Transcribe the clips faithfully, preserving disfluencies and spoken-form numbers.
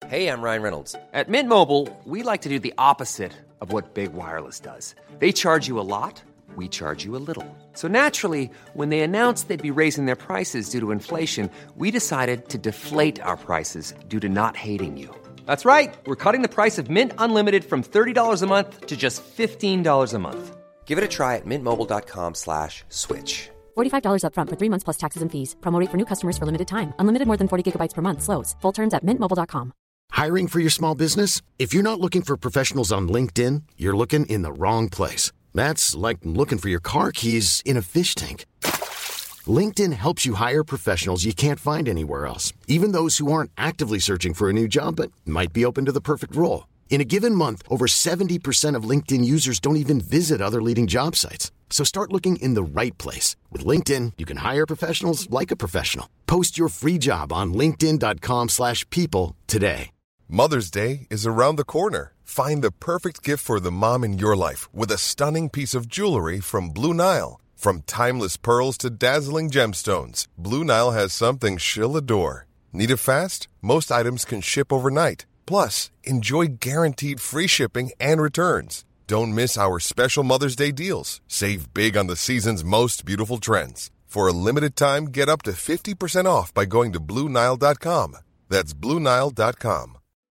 Hey, I'm Ryan Reynolds. At Mint Mobile, we like to do the opposite of what Big Wireless does. They charge you a lot, we charge you a little. So naturally, when they announced they'd be raising their prices due to inflation, we decided to deflate our prices due to not hating you. That's right. We're cutting the price of Mint Unlimited from thirty dollars a month to just fifteen dollars a month. Give it a try at mintmobile.com slash switch. forty-five dollars up front for three months plus taxes and fees. Promo rate for new customers for limited time. Unlimited more than forty gigabytes per month slows. Full terms at mint mobile dot com. Hiring for your small business? If you're not looking for professionals on LinkedIn, you're looking in the wrong place. That's like looking for your car keys in a fish tank. LinkedIn helps you hire professionals you can't find anywhere else, even those who aren't actively searching for a new job but might be open to the perfect role. In a given month, over seventy percent of LinkedIn users don't even visit other leading job sites. So start looking in the right place. With LinkedIn, you can hire professionals like a professional. Post your free job on linkedin.com slash people today. Mother's Day is around the corner. Find the perfect gift for the mom in your life with a stunning piece of jewelry from Blue Nile. From timeless pearls to dazzling gemstones, Blue Nile has something she'll adore. Need it fast? Most items can ship overnight. Plus, enjoy guaranteed free shipping and returns. Don't miss our special Mother's Day deals. Save big on the season's most beautiful trends. For a limited time, get up to fifty percent off by going to blue nile dot com. That's blue nile dot com.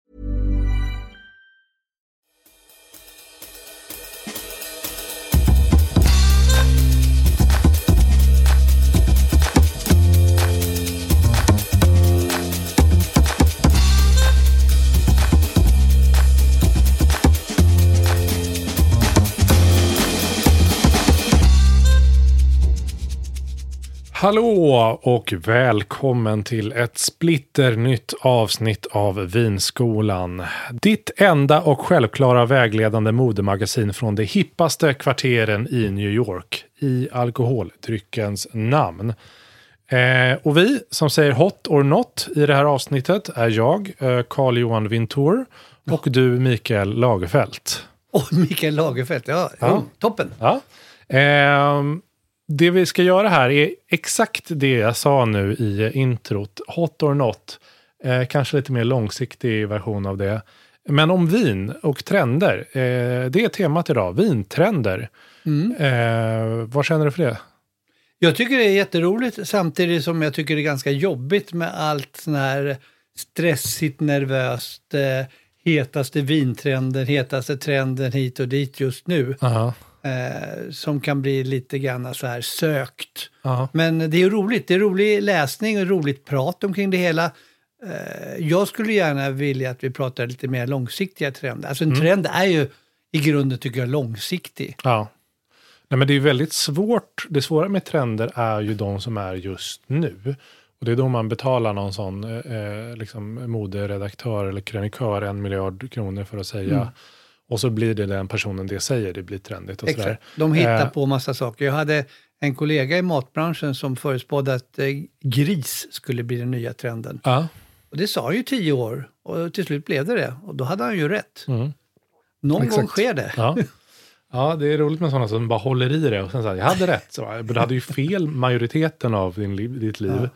Hallå och välkommen till ett splitternytt avsnitt av Vinskolan. Ditt enda och självklara vägledande modemagasin från de hippaste kvarteren i New York i alkoholdryckens namn. Eh, och vi som säger hot or not i det här avsnittet är jag, eh, Carl-Johan Vintour, och du, Mikael Lagerfelt. Åh, oh, Mikael Lagerfelt, ja, ja. Oh, toppen. Ja. Eh, Det vi ska göra här är exakt det jag sa nu i introt. Hot or not. Eh, kanske lite mer långsiktig version av det. Men om vin och trender. Eh, det är temat idag. Vintrender. Mm. Eh, vad känner du för det? Jag tycker det är jätteroligt. Samtidigt som jag tycker det är ganska jobbigt med allt sån här stressigt, nervöst. Eh, hetaste vintrenden, hetaste trenden hit och dit just nu. Aha. Eh, som kan bli lite grann så här sökt. Aha. Men det är roligt. Det är rolig läsning och roligt prat omkring det hela. Eh, jag skulle gärna vilja att vi pratar lite mer långsiktiga trender. Alltså en mm. trend är ju i grunden, tycker jag, långsiktig. Ja. Nej, men det är väldigt svårt. Det svåra med trender är ju de som är just nu. Och det är då man betalar någon sån eh, liksom moderedaktör eller krönikör en miljard kronor för att säga... Mm. Och så blir det den personen det säger, det blir trendigt och sådär. De hittar eh. på massa saker. Jag hade en kollega i matbranschen som förespådde att eh, gris skulle bli den nya trenden. Ja. Och det sa ju tio år. Och till slut blev det det. Och då hade han ju rätt. Mm. Någon Exakt. gång sker det. Ja. Ja, det är roligt med sådana som bara håller i det. Och sen säger jag hade rätt. Så, du hade ju fel majoriteten av din, ditt liv.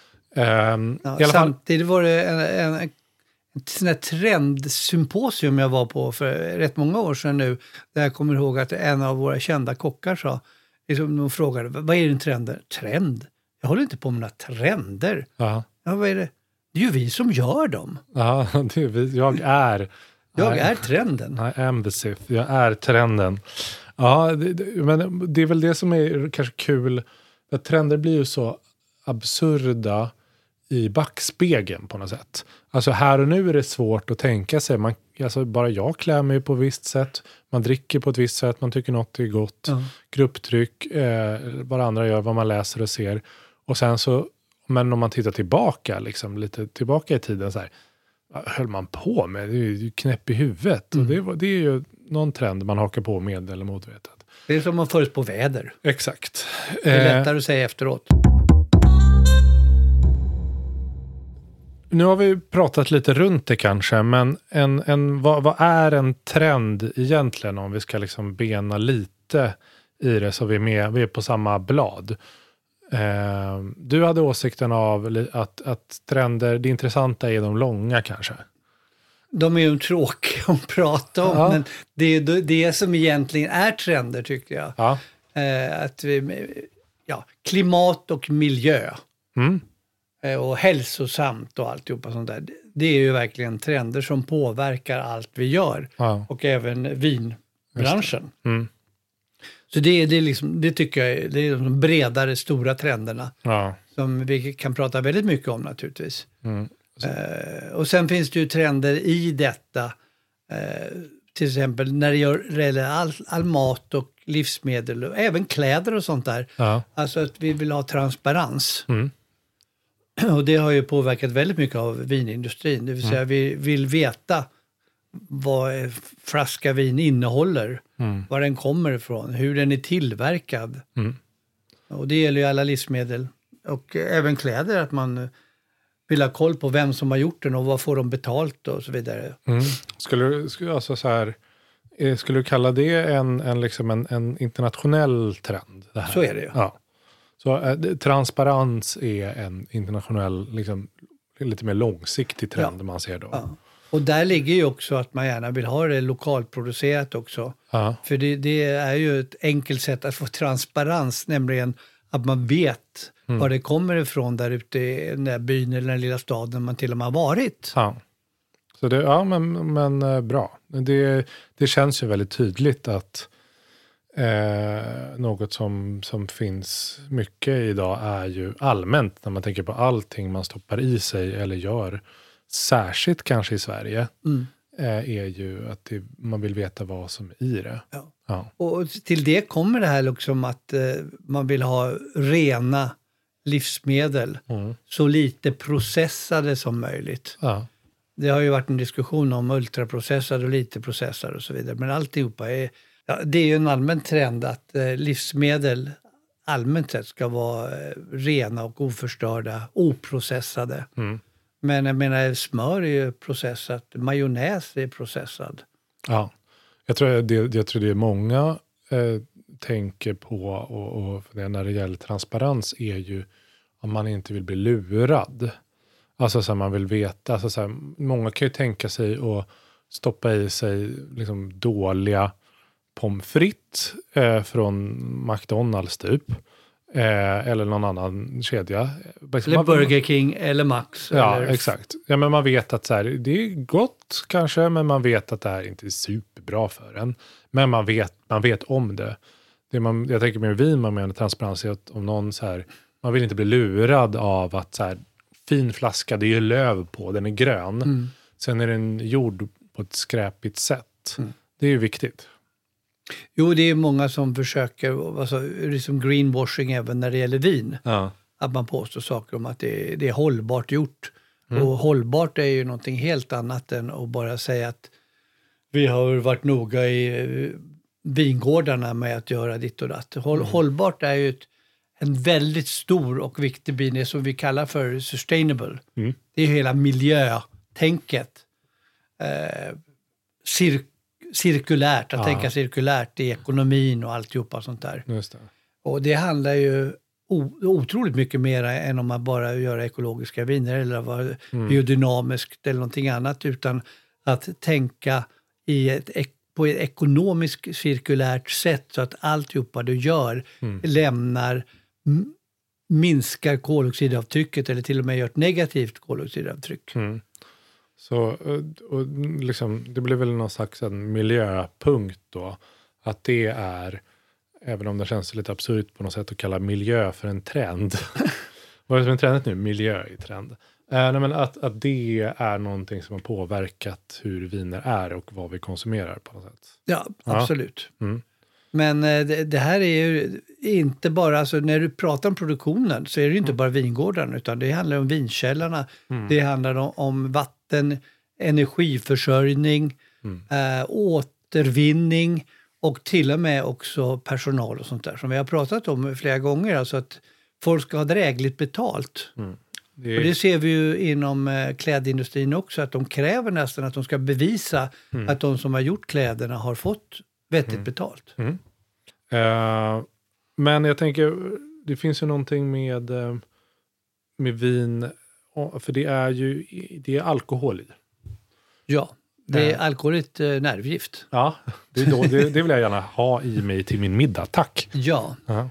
Ja. Um, ja, i alla fall... Samtidigt var det en... en, en ett sånt här trendsymposium jag var på för rätt många år sedan nu. Där jag kommer ihåg att en av våra kända kockar sa, liksom, de frågade, vad är din trender? Trend? Jag håller inte på med några trender. Ja, vad är det? Det är ju vi som gör dem. Ja, det är vi. Jag är... Jag är trenden. I am the Sith. Jag är trenden. Ja, det, det, men det är väl det som är kanske kul. Att trender blir ju så absurda i backspegeln på något sätt. Alltså här och nu är det svårt att tänka sig. Man, alltså bara jag klär mig på ett visst sätt. Man dricker på ett visst sätt. Man tycker något är gott. Mm. Grupptryck. Eh, vad andra gör. Vad man läser och ser. Och sen så. Men om man tittar tillbaka. Liksom, lite tillbaka i tiden. Så här, vad höll man på med? Det är ju knäpp i huvudet. Mm. Och det, det är ju någon trend man hakar på med eller motvetet. Det är som man förut på väder. Exakt. Det är lättare att säga efteråt. Nu har vi pratat lite runt det kanske, men en, en, vad, vad är en trend egentligen om vi ska liksom bena lite i det så vi är, med, vi är på samma blad? Eh, du hade åsikten av att, att trender, det intressanta är de långa kanske? de är ju tråkiga att prata om, Ja. men det är det, det som egentligen är trender tycker jag. Ja. Eh, att vi, ja, klimat och miljö Mm. eh, och hälsosamt och alltihopa sånt där. Det, det är ju verkligen trender som påverkar allt vi gör Ja. och även vinbranschen. Mm. Så det, det, är liksom, det tycker jag är, det är de bredare, stora trenderna Ja. som vi kan prata väldigt mycket om naturligtvis. Mm. Eh, och sen finns det ju trender i detta, eh, till exempel när det gör- gäller all, all mat och livsmedel och även kläder och sånt där. Ja. Alltså att vi vill ha transparens. Mm. Och det har ju påverkat väldigt mycket av vinindustrin. Det vill säga vi vill veta vad en flaska vin innehåller, Mm. var den kommer ifrån, hur den är tillverkad. Mm. Och det gäller ju alla livsmedel och även kläder, att man vill ha koll på vem som har gjort den och vad får de betalt och så vidare. Mm. Skulle du skulle, alltså så här, eh, skulle du kalla det en, en, liksom en, en internationell trend? Det här? Så är det ju. Ja. Så eh, det- transparens är en internationell, liksom, lite mer långsiktig trend Ja. man ser då. Ja. Och där ligger ju också att man gärna vill ha det lokalproducerat också. Ja. För det, det är ju ett enkelt sätt att få transparens, nämligen att man vet Mm. var det kommer ifrån där ute i den där byn eller den lilla staden man till och med har varit. Ja. Så det, ja, men, men eh, bra. Det, det känns ju väldigt tydligt att eh, något som, som finns mycket idag är ju allmänt när man tänker på allting man stoppar i sig eller gör, särskilt kanske i Sverige, Mm. eh, är ju att det, man vill veta vad som är i det. Ja. Ja. Och till det kommer det här liksom att eh, man vill ha rena livsmedel, Mm. så lite processade som möjligt. Ja. Det har ju varit en diskussion om ultraprocessade och lite processade och så vidare. Men alltihopa är, ja, det är ju en allmän trend att eh, livsmedel allmänt sett ska vara eh, rena och oförstörda, oprocessade. Mm. Men jag menar, smör är ju processat, majonnäs är processad. Ja. Jag tror det, jag tror det är många eh, tänker på och, och det, när det gäller transparens är ju om man inte vill bli lurad. Alltså så här, man vill veta. Alltså så här, många kan ju tänka sig att stoppa i sig liksom dåliga pommes frites eh, från McDonalds typ. Eh, eller någon annan kedja. Eller Man- Burger King eller Max. Ja, eller, exakt. Ja, men man vet att så här, det är gott kanske, men man vet att det här inte är superbra för en. Men man vet, man vet om det. det man, jag tänker med vin, man menar transparens, är att om någon så här, man vill inte bli lurad av att så här, fin flaska, det är ju löv på, den är grön. Mm. Sen är den gjord på ett skräpigt sätt. Mm. Det är ju viktigt. Jo, det är många som försöker, alltså, liksom greenwashing även när det gäller vin. Ja. Att man påstår saker om att det är, det är hållbart gjort. Mm. Och hållbart är ju någonting helt annat än att bara säga att vi har varit noga i eh, vingårdarna med att göra ditt och datt. Håll, Mm. Hållbart är ju ett, en väldigt stor och viktig bit, det som vi kallar för sustainable. Mm. Det är hela miljötänket. Eh, cir, cirkulärt, att Ja. tänka cirkulärt i ekonomin och alltihopa sånt där. Just det. Och det handlar ju o- otroligt mycket mer än om man bara gör ekologiska viner eller vara Mm. biodynamiskt eller någonting annat, utan att tänka i ett, ek- på ett ekonomiskt cirkulärt sätt så att alltihopa du gör Mm. lämnar, m- minskar koldioxidavtrycket eller till och med gör ett negativt koldioxidavtryck. Mm. Så och, och liksom, det blir väl någon slags en miljöpunkt då. Att det är, även om det känns lite absurt på något sätt att kalla miljö för en trend. Vad är det som är trendet nu? Miljö i trend. Eh, nej, men att, att det är någonting som har påverkat hur viner är och vad vi konsumerar på något sätt. Ja, Ja. absolut. Mm. Men eh, det, det här är ju inte bara, alltså när du pratar om produktionen så är det ju inte bara vingårdarna, utan det handlar om vinkällarna. Mm. Det handlar om, om vatten, energiförsörjning, Mm. eh, återvinning och till och med också personal och sånt där som vi har pratat om flera gånger. Alltså att folk ska ha drägligt betalt. Det, Och det ser vi ju inom eh, klädindustrin också, att de kräver nästan att de ska bevisa Mm. att de som har gjort kläderna har fått vettigt betalt. Mm. Eh, men jag tänker, det finns ju någonting med, eh, med vin, och- för det är ju det är alkohol i. Ja, Det är alkohol ett eh, nervgift. Ja, det, är då, det, det vill jag gärna ha i mig till min middag. Tack. Ja, Ja.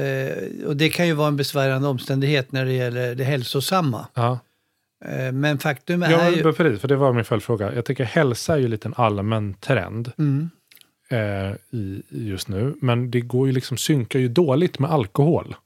eh, och det kan ju vara en besvärande omständighet när det gäller det hälsosamma. Ja. Eh, men faktum är Jag ju... vill precis, för det var min följdfråga. Jag tycker hälsa är ju lite en allmän trend Mm. eh, i, just nu. Men det går ju liksom, synkar ju dåligt med alkohol.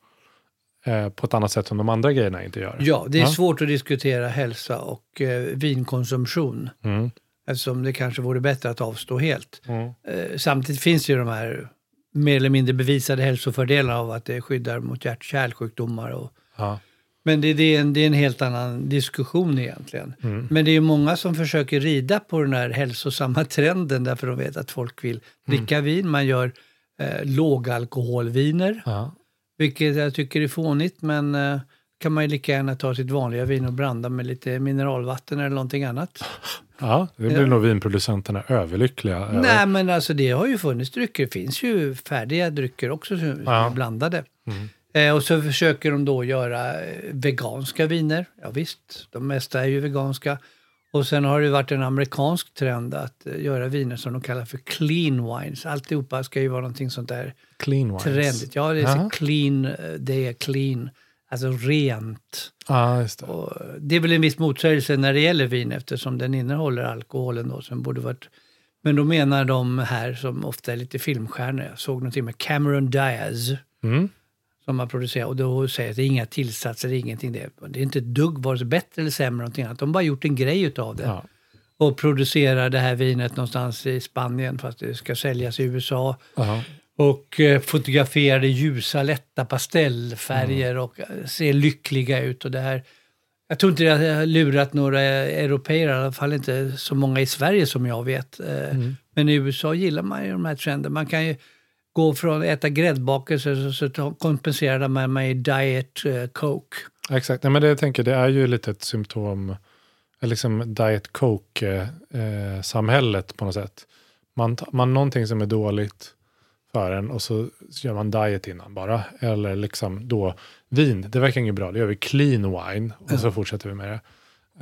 Eh, på ett annat sätt som de andra grejerna inte gör. Ja, det är Ja. svårt att diskutera hälsa och eh, vinkonsumtion. Mm. Eftersom det kanske vore bättre att avstå helt. Mm. Eh, samtidigt finns ju de här mer eller mindre bevisade hälsofördelarna av att det skyddar mot hjärt-kärlsjukdomar. Och, Ja. men det, det, är en, det är en helt annan diskussion egentligen. Mm. Men det är ju många som försöker rida på den här hälsosamma trenden därför de vet att folk vill dricka vin. Man gör eh, lågalkoholviner, Ja. vilket jag tycker är fånigt, men eh, kan man ju lika gärna ta sitt vanliga vin och blanda med lite mineralvatten eller någonting annat. Ja, det blir Ja. nog vinproducenterna överlyckliga över. Nej, men alltså det har ju funnits drycker. Det finns ju färdiga drycker också som som Ja. är blandade. Mm. Eh, och så försöker de då göra eh, veganska viner. Ja visst, de mesta är ju veganska. Och sen har det varit en amerikansk trend att eh, göra viner som de kallar för clean wines. Alltihopa ska ju vara någonting sånt där Clean wines. trendigt. Ja, det är så Jaha. clean, eh, det är clean, alltså rent. Ja, just det. Och det är väl en viss motsägelse när det gäller vin eftersom den innehåller alkoholen då som borde varit. Men då menar de här som ofta är lite filmstjärnor. Jag såg någonting med Cameron Diaz Mm. som har producerat och då säger att det är inga tillsatser, det är ingenting det. Det är inte ett dugg vare sig bättre eller sämre någonting annat. De har bara gjort en grej utav det. Ja. Och producerar det här vinet någonstans i Spanien fast det ska säljas i U S A. Ja. Och eh, fotograferade ljusa, lätta pastellfärger och eh, ser lyckliga ut. Och det här, jag tror inte det har lurat några europeer, i alla fall inte så många i Sverige som jag vet. Eh, Mm. Men i U S A gillar man ju de här trenderna. Man kan ju gå från att äta gräddbakelser så, så ta- kompenserar man med diet eh, coke. Exakt, nej, men det jag tänker det är ju lite ett symptom, eller liksom Diet Coke-samhället på något sätt. Man, ta- man någonting som är dåligt för en och så gör man diet innan bara. Eller liksom då vin, det verkar inget bra, det gör vi clean wine och Ja. så fortsätter vi med det.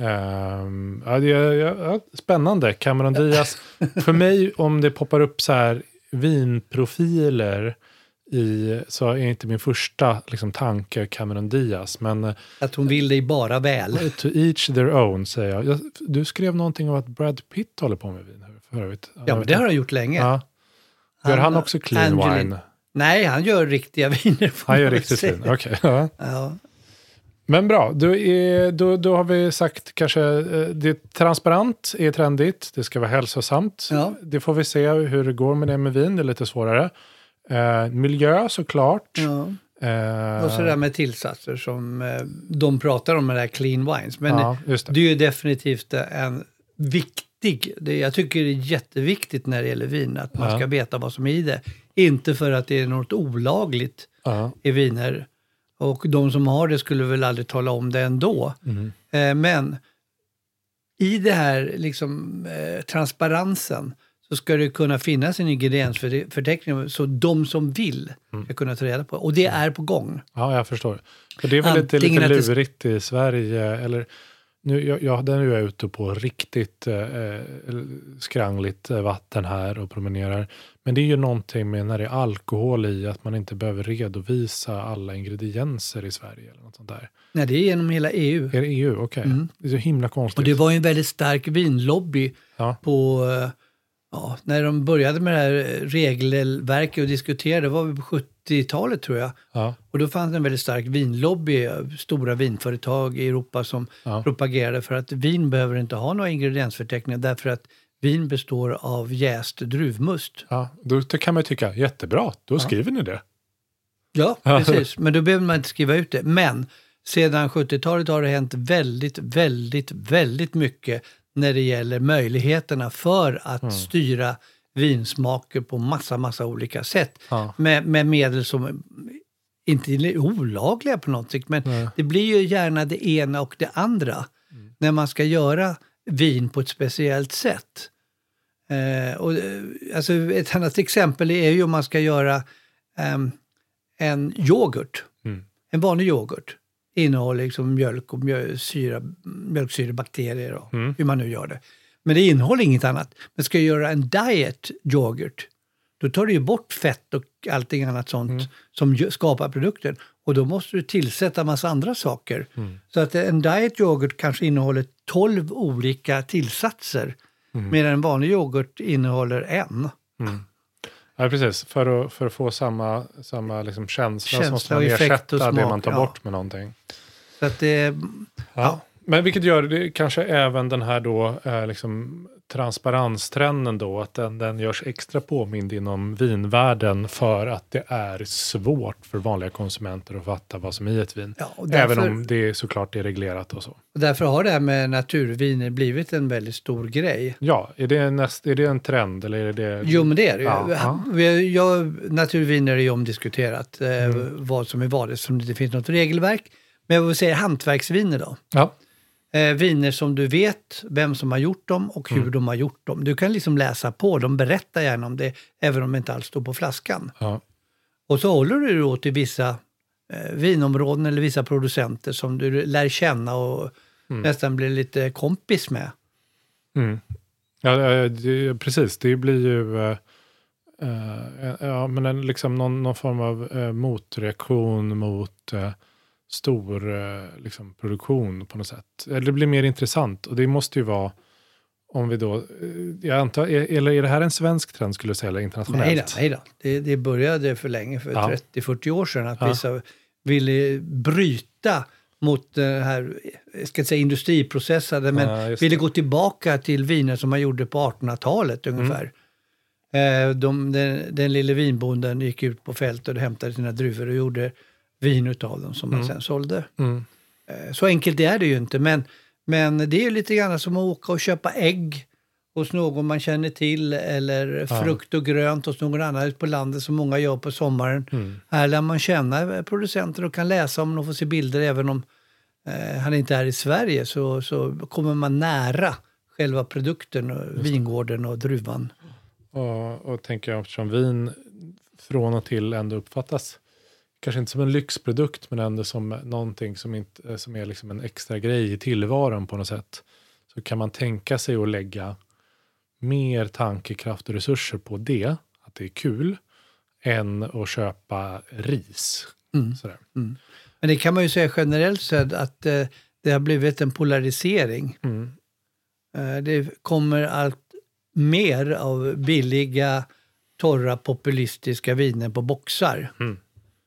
Um, ja, det är, ja, ja, spännande, Cameron Diaz. För mig, om det poppar upp så här vinprofiler i, så är inte min första liksom, tanke Cameron Diaz. Men eh, Att hon vill dig bara väl. to each their own, säger jag. jag. Du skrev någonting om att Brad Pitt håller på med vin för övrigt. Ja, men det har han gjort länge. Ja. Gör han också clean Angelin- wine? Nej, han gör riktiga viner. får Han gör man väl riktigt säga. fin, okej. Ja. Ja. Men bra, då, är, då, då har vi sagt kanske eh, det är transparent är trendigt, det ska vara hälsosamt. Ja. Det får vi se hur det går med det med vin, det är lite svårare. Eh, miljö såklart. Ja. Eh, Och så där med tillsatser som eh, de pratar om med det här clean wines. Men Ja, just det. det är ju definitivt en viktig, det, jag tycker det är jätteviktigt när det gäller vin att man Ja. ska veta vad som är i det. Inte för att det är något olagligt Ja. i viner. Och de som har det skulle väl aldrig tala om det ändå. Mm. Eh, men i det här liksom, eh, transparensen så ska det kunna finnas en ingrediensförteckning så de som vill ska kunna ta reda på. Och det är på gång. Ja, jag förstår. För det är väl lite, Antingen lite att det- lurigt i Sverige. Eller, nu, jag, jag, nu är jag ute på riktigt eh, skrangligt vatten här och promenerar. Men det är ju någonting med när det är alkohol i att man inte behöver redovisa alla ingredienser i Sverige. Eller något sånt där. Nej, det är genom hela E U. Är det E U? Okej. Mm. Det är så himla konstigt. Och det var ju en väldigt stark vinlobby Ja. på, eh, ja, när de började med det här regelverket och diskuterade, det var väl på sjuttiotalet tror jag. Ja. Och då fanns det en väldigt stark vinlobby, stora vinföretag i Europa som Ja. propagerade för att vin behöver inte ha några ingrediensförteckningar därför att vin består av jäst druvmust. Ja, då kan man ju tycka, jättebra, då skriver ni det. Ja, precis. Men då behöver man inte skriva ut det. Men sedan sjuttiotalet har det hänt väldigt, väldigt, väldigt mycket när det gäller möjligheterna för att Mm. styra vinsmaker på massa, massa olika sätt. Ja. Med, med medel som inte är olagliga på något sätt, men Nej. det blir ju gärna det ena och det andra när man ska göra vin på ett speciellt sätt. Eh, och, eh, alltså ett annat exempel är ju om man ska göra ehm, en yoghurt. Mm. En vanlig yoghurt innehåller liksom mjölk och mjöl, syra, mjölksyrebakterier och Mm. hur man nu gör det. Men det innehåller inget annat. Men ska jag göra en diet yoghurt, då tar du ju bort fett och allting annat sånt mm. som ju, skapar produkten. Och då måste du tillsätta massa andra saker. Mm. Så att en diet yoghurt kanske innehåller tolv olika tillsatser. Mm. Medan en vanlig yoghurt innehåller en. Mm. Ja, precis. För att, för att få samma, samma liksom känsla, känsla så måste man ersätta smak, det man tar ja. bort med någonting. Så att det... Ja. Ja. Men vilket gör det kanske även den här då eh, liksom transparenstrenden då, att den, den görs extra påmind inom vinvärlden för att det är svårt för vanliga konsumenter att fatta vad som är i ett vin. Ja, och därför, även om det såklart är reglerat och så. Och därför har det här med naturviner blivit en väldigt stor grej. Ja, är det, näst, är det en trend eller är det... Jo, men det är det. Ja, ja. Jag, naturviner är ju omdiskuterat eh, mm. vad som är vad, eftersom det inte finns något regelverk. Men jag vill säga hantverksviner då. Ja. Eh, viner som du vet vem som har gjort dem och hur mm. de har gjort dem. Du kan liksom läsa på, de berättar gärna om det, även om det inte alls står på flaskan. Ja. Och så håller du då till vissa eh, vinområden eller vissa producenter som du lär känna och mm. nästan blir lite kompis med. Mm. Ja, det, precis. Det blir ju uh, uh, ja, men en, liksom någon, någon form av uh, motreaktion mot... Uh, stor liksom, produktion på något sätt. Eller det blir mer intressant. Och det måste ju vara om vi då, jag antar, eller är det här en svensk trend skulle jag säga, eller internationellt? Nej då, nej då. Det, det började för länge, för ja. trettio till fyrtio år sedan, att ja. vissa ville bryta mot den här, jag ska inte säga industriprocessade, men ja, ville gå tillbaka till viner som man gjorde på artonhundratalet ungefär. Mm. De, den, den lille vinbonden gick ut på fältet och hämtade sina druvor och gjorde vin utav dem som man mm. sen sålde. Mm. Så enkelt är det ju inte, men, men det är ju lite grann som att åka och köpa ägg hos någon man känner till, eller ja. frukt och grönt hos någon annan på landet som många gör på sommaren. Mm. Här lär man känna producenter och kan läsa om och få se bilder, även om eh, han inte är i Sverige, så, så kommer man nära själva produkten och vingården och druvan. Och, och tänker jag, eftersom vin från och till ändå uppfattas kanske inte som en lyxprodukt, men ändå som någonting som, inte, som är liksom en extra grej i tillvaron på något sätt. Så kan man tänka sig att lägga mer tankekraft och resurser på det, att det är kul, än att köpa ris. Mm. Sådär. Mm. Men det kan man ju säga generellt sett att eh, det har blivit en polarisering. Mm. Eh, det kommer allt mer av billiga, torra, populistiska viner på boxar. Mm.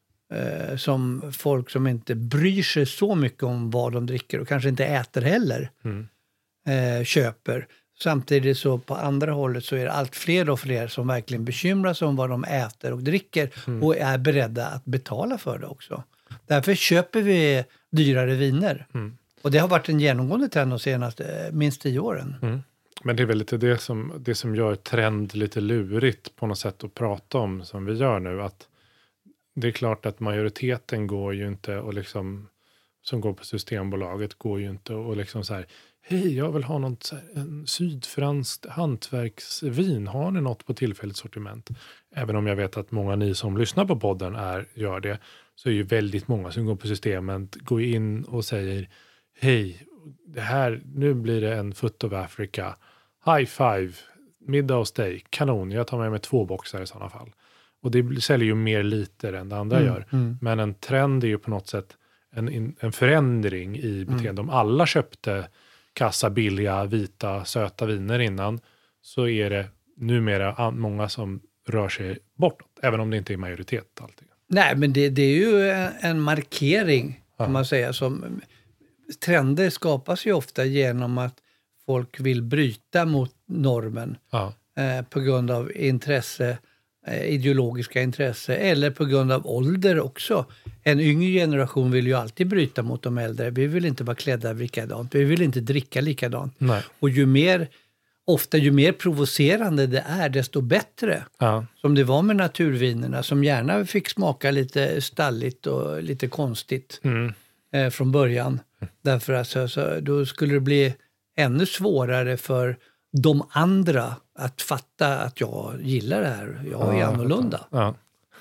Eh, som folk som inte bryr sig så mycket om vad de dricker och kanske inte äter heller mm. eh, köper. Samtidigt så på andra hållet så är det allt fler och fler som verkligen bekymrar sig om vad de äter och dricker mm. och är beredda att betala för det också. Därför köper vi dyrare viner. Mm. Och det har varit en genomgående trend de senaste minst tio åren. Mm. Men det är väl lite det som, det som gör trend lite lurigt på något sätt att prata om som vi gör nu. Att det är klart att majoriteten går ju inte och liksom, som går på Systembolaget går ju inte och liksom så här, hej, jag vill ha något så här, en sydfranskt hantverksvin. Har ni något på tillfälligt sortiment? Även om jag vet att många ni som lyssnar på podden är, gör det, så är ju väldigt många som går på systemet, går in och säger, hej, det här, nu blir det en Foot of Africa, high five, middag hos dig, kanon, jag tar med mig två boxar i sådana fall. Och det säljer ju mer liter än det andra mm, gör. Mm. Men en trend är ju på något sätt en, en förändring i beteende. Mm. Om alla köpte kassa billiga, vita, söta viner innan, så är det numera många som rör sig bortåt. Även om det inte är majoritet alltid. Nej, men det, det är ju en markering, kan ja. man säga. Som, trender skapas ju ofta genom att folk vill bryta mot normen ja. eh, på grund av intresse, ideologiska intresse, eller på grund av ålder också. En yngre generation vill ju alltid bryta mot de äldre. Vi vill inte vara klädda likadant. Vi vill inte dricka likadant. Nej. Och ju mer, ofta ju mer provocerande det är, desto bättre. Ja. Som det var med naturvinerna, som gärna fick smaka lite stalligt och lite konstigt mm. eh, från början. Mm. Därför att så, så, då skulle det bli ännu svårare för de andra att fatta att jag gillar det här. Jag är ja, annorlunda. Ja,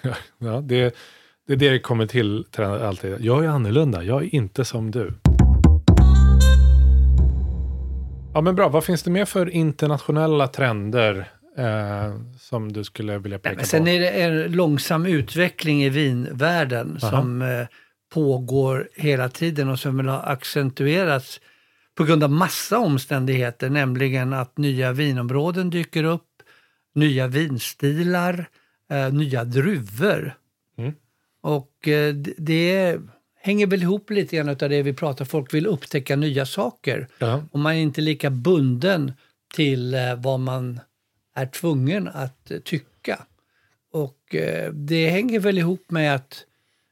ja det, det är det det kommer till alltid. Jag är annorlunda, jag är inte som du. Ja, men bra. Vad finns det mer för internationella trender eh, som du skulle vilja peka Nej, men sen på? är det en långsam utveckling i vinvärlden Aha. som eh, pågår hela tiden och som vill ha accentuerats på grund av massa omständigheter, nämligen att nya vinområden dyker upp, nya vinstilar, eh, nya druvor. Mm. Och eh, det, det hänger väl ihop lite grann av det vi pratar. Folk vill upptäcka nya saker. Ja. Och man är inte lika bunden till eh, vad man är tvungen att eh, tycka. Och eh, det hänger väl ihop med att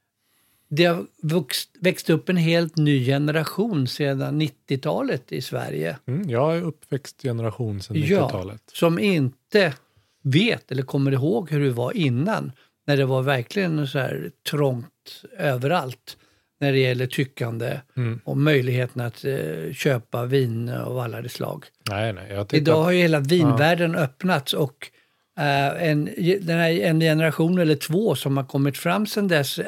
det har vuxt, växt upp en helt ny generation sedan nittiotalet i Sverige. Mm, jag är uppväxt generation sedan nittiotalet. Ja, som inte vet eller kommer ihåg hur det var innan. När det var verkligen så här trångt överallt. När det gäller tyckande mm. och möjligheten att eh, köpa vin av alla de slag. Nej, nej, jag Idag har ju hela vinvärlden ja. öppnats och eh, en, den här, en generation eller två som har kommit fram sedan dess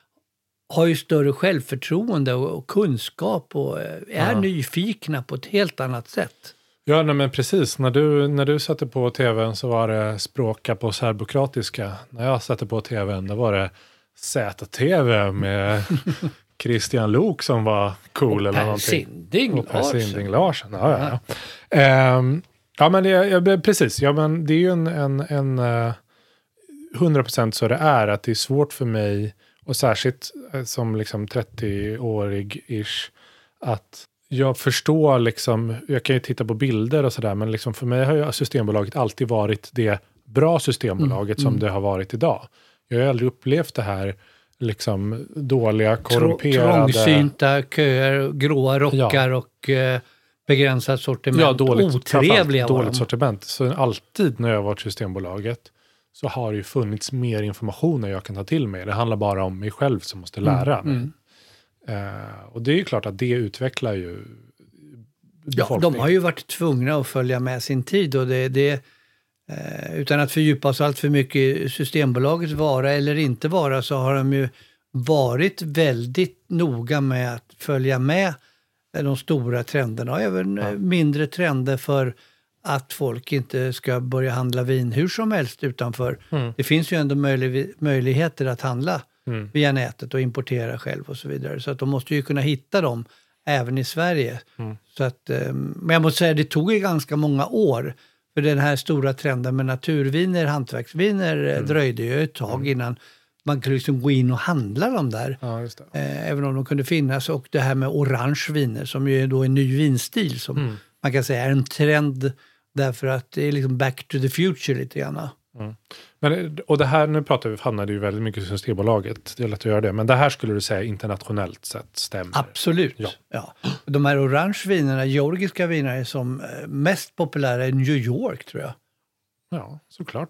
har ju större självförtroende och, och kunskap och är ja. nyfikna på ett helt annat sätt. Ja, nej, men precis. När du, när du satte på tvn så var det språka på serbokratiska. När jag satte på tvn då var det Z T V med Christian Lok som var cool. Och eller Per någonting. Sinding och Per Sinding Larsen. Ja, ja, ja. Um, ja men det, jag, precis. Ja, men det är ju en, en, en uh, hundra procent så det är att det är svårt för mig och särskilt uh, som liksom trettio-årig-ish att jag förstår liksom, jag kan ju titta på bilder och sådär, men liksom för mig har ju Systembolaget alltid varit det bra Systembolaget mm. som mm. det har varit idag. Jag har aldrig upplevt det här liksom dåliga, korrumperade... Trångsynta köer, gråa rockar ja. och eh, begränsat sortiment. Ja, dåligt, otrevliga dåligt sortiment. Så alltid när jag har varit Systembolaget så har det ju funnits mer information jag kan ta till mig. Det handlar bara om mig själv som måste lära mig. Mm. Uh, och det är ju klart att det utvecklar ju ja, de har ju varit tvungna att följa med sin tid och det, det uh, utan att fördjupa oss allt för mycket i Systembolagets vara eller inte vara så har de ju varit väldigt noga med att följa med de stora trenderna och även ja. mindre trender för att folk inte ska börja handla vin hur som helst utanför. Mm. Det finns ju ändå möjlig, möjligheter att handla Mm. via nätet och importera själv och så vidare. Så att de måste ju kunna hitta dem även i Sverige. Mm. Så att, men jag måste säga det tog ju ganska många år för den här stora trenden med naturviner, hantverksviner mm. dröjde ju ett tag mm. innan man kunde liksom gå in och handla dem där. Ja, just det. Eh, även om de kunde finnas. Och det här med orange viner som ju är då en ny vinstil som mm. man kan säga är en trend därför att det är liksom back to the future lite grann. Mm. Men, och det här, nu pratar vi, handlar det ju väldigt mycket om Systembolaget, det är lätt att göra det, men det här skulle du säga internationellt sett stämmer? Absolut, ja. ja. De här orange vinerna, georgiska vinerna är som mest populära i New York tror jag. Ja, såklart.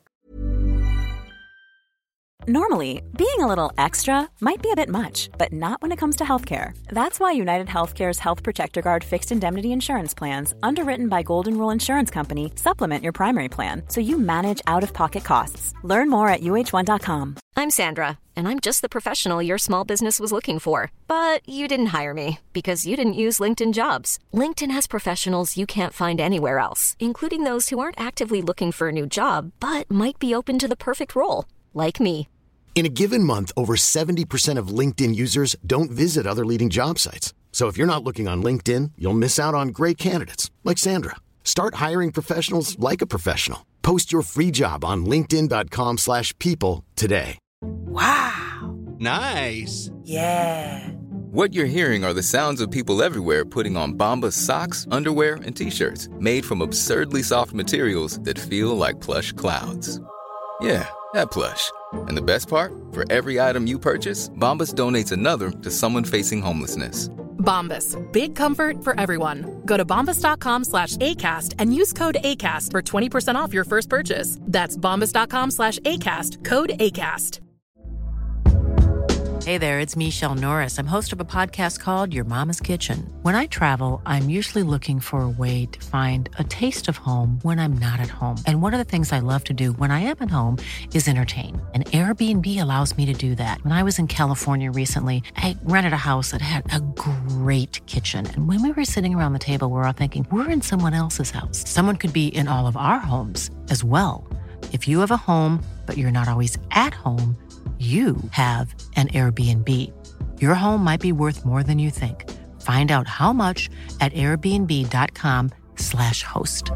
Normally, being a little extra might be a bit much, but not when it comes to healthcare. That's why United Healthcare's Health Protector Guard fixed indemnity insurance plans, underwritten by Golden Rule Insurance Company, supplement your primary plan so you manage out-of-pocket costs. Learn more at U H one dot com. I'm Sandra, and I'm just the professional your small business was looking for. But you didn't hire me because you didn't use LinkedIn Jobs. LinkedIn has professionals you can't find anywhere else, including those who aren't actively looking for a new job, but might be open to the perfect role, like me. In a given month, over seventy percent of LinkedIn users don't visit other leading job sites. So if you're not looking on LinkedIn, you'll miss out on great candidates like Sandra. Start hiring professionals like a professional. Post your free job on linkedin dot com slash people today. Wow. Nice. Yeah. What you're hearing are the sounds of people everywhere putting on Bombas socks, underwear, and T-shirts made from absurdly soft materials that feel like plush clouds. Yeah, that plush. And the best part? For every item you purchase, Bombas donates another to someone facing homelessness. Bombas. Big comfort for everyone. Go to bombas dot com slash ACAST and use code ACAST for twenty percent off your first purchase. That's bombas dot com slash ACAST. Code ACAST. Hey there, it's Michelle Norris. I'm host of a podcast called Your Mama's Kitchen. When I travel, I'm usually looking for a way to find a taste of home when I'm not at home. And one of the things I love to do when I am at home is entertain. And Airbnb allows me to do that. When I was in California recently, I rented a house that had a great kitchen. And when we were sitting around the table, we were all thinking, we're in someone else's house. Someone could be in all of our homes as well. If you have a home, but you're not always at home, you have an Airbnb. Your home might be worth more than you think. Find out how much at airbnb.com slash host.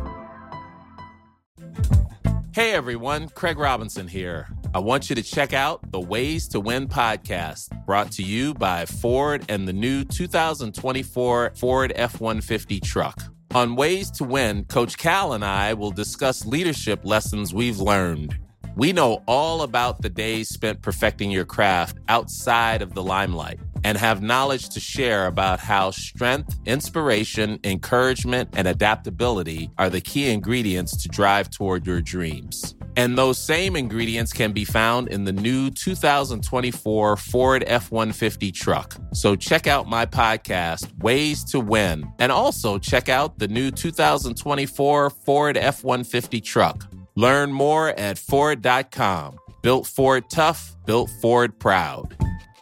Hey everyone, Craig Robinson here. I want you to check out the Ways to Win podcast, brought to you by Ford and the new two thousand twenty-four Ford F one fifty truck. On Ways to Win, Coach Cal and I will discuss leadership lessons we've learned. We know all about the days spent perfecting your craft outside of the limelight and have knowledge to share about how strength, inspiration, encouragement, and adaptability are the key ingredients to drive toward your dreams. And those same ingredients can be found in the new two thousand twenty-four Ford F one fifty truck. So check out my podcast, Ways to Win, and also check out the new two thousand twenty-four Ford F one fifty truck. Learn more at Ford dot com. Built Ford tough, built Ford proud.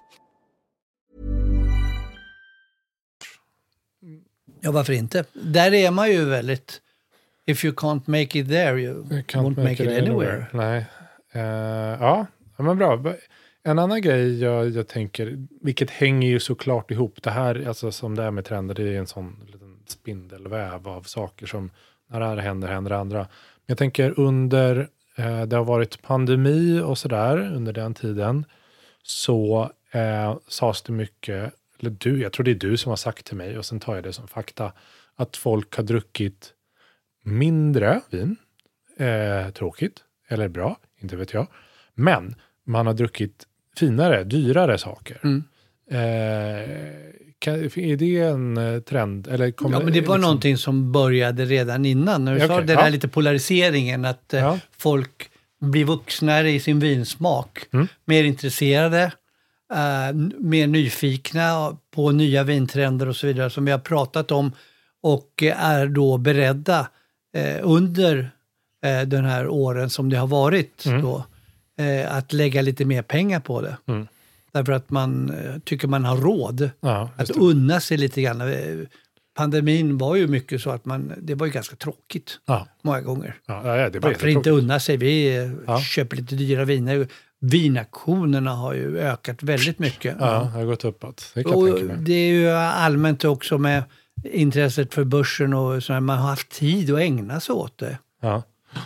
Ja, varför inte? Där är man ju väldigt... If you can't make it there, you can't won't make, make it, it anywhere. anywhere. Nej. Uh, ja, men bra. En annan grej jag, jag tänker, vilket hänger ju såklart ihop. Det här, alltså som det är med trender, det är en sån liten spindelväv av saker som när det här händer, händer andra. Jag tänker under, eh, det har varit pandemi och sådär under den tiden, så eh, sades det mycket, eller du, jag tror det är du som har sagt till mig och sen tar jag det som fakta, att folk har druckit mindre vin, eh, tråkigt eller bra, inte vet jag, men man har druckit finare, dyrare saker. Mm. Eh, kan, är det en trend? Eller kommer, ja, men det var liksom... någonting som började redan innan. När du okay, sa det där ja. lite polariseringen, att ja. folk blir vuxnare i sin vinsmak. Mm. Mer intresserade, uh, mer nyfikna på nya vintrender och så vidare som vi har pratat om, och är då beredda uh, under uh, den här åren som det har varit mm. då, uh, att lägga lite mer pengar på det. Mm. Därför att man tycker man har råd ja, att unna sig lite grann. Pandemin var ju mycket så att man, det var ju ganska tråkigt ja. många gånger. Ja, ja, det Varför inte unna sig? Vi ja. köper lite dyra viner. Vinaktionerna har ju ökat väldigt mycket. Ja, det har gått uppåt. Det, och det är ju allmänt också med intresset för börsen och så, man har haft tid att ägna sig åt det. Ja.